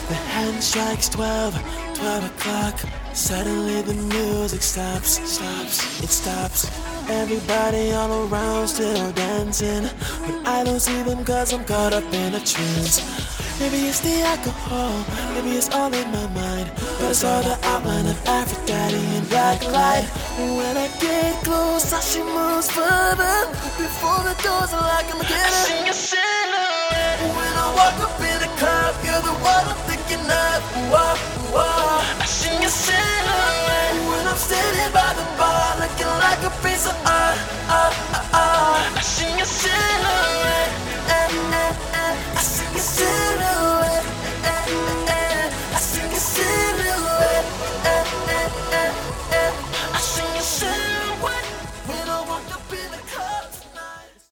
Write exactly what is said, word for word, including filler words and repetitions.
The hand strikes twelve, twelve o'clock. Suddenly the music stops, stops, it stops. Everybody all around still dancing, but I don't see them cause I'm caught up in a trance. Maybe it's the alcohol, maybe it's all in my mind, but I saw the outline of Aphrodite in black light. When I get closer, she moves further. Before the doors are locked, I'm getting I see your silhouette. When I walk up in the club, you